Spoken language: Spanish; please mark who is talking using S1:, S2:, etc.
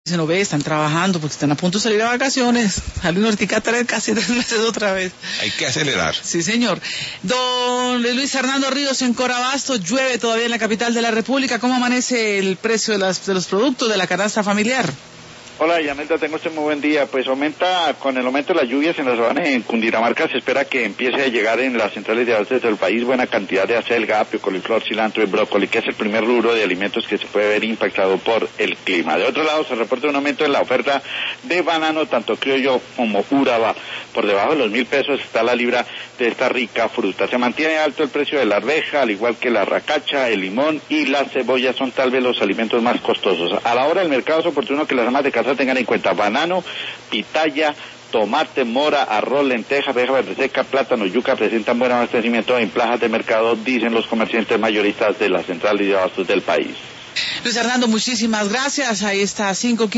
S1: Se no ve, están trabajando porque están a punto de salir a vacaciones. Sale una horticata casi 3 meses otra vez.
S2: Hay que acelerar.
S1: Sí, señor. Don Luis Fernando Ríos, en Corabasto, llueve todavía en la capital de la República. ¿Cómo amanece el precio de los productos de la canasta familiar?
S3: Hola, Yamelda, tengo usted muy buen día. Pues con el aumento de las lluvias en la sabana en Cundinamarca se espera que empiece a llegar en las centrales de abastos del país buena cantidad de acelga, apio, coliflor, cilantro y brócoli, que es el primer rubro de alimentos que se puede ver impactado por el clima. De otro lado, se reporta un aumento en la oferta de banano, tanto criollo como uraba. Por debajo de los 1.000 pesos está la libra de esta rica fruta. Se mantiene alto el precio de la arveja, al igual que la racacha, el limón y la cebolla son tal vez los alimentos más costosos. A la hora del mercado es oportuno que las amas de casa tengan en cuenta banano, pitaya, tomate, mora, arroz, lenteja, abeja verde seca, plátano, yuca presentan buen abastecimiento en plazas de mercado, dicen los comerciantes mayoristas de las centrales de abastos del país.
S1: Luis Fernando, muchísimas gracias. Ahí está 5